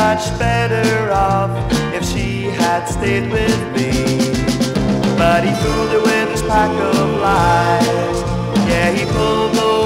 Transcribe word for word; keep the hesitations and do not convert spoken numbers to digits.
much better off if she had stayed with me. But he fooled her with his pack of lies. Yeah, he pulled those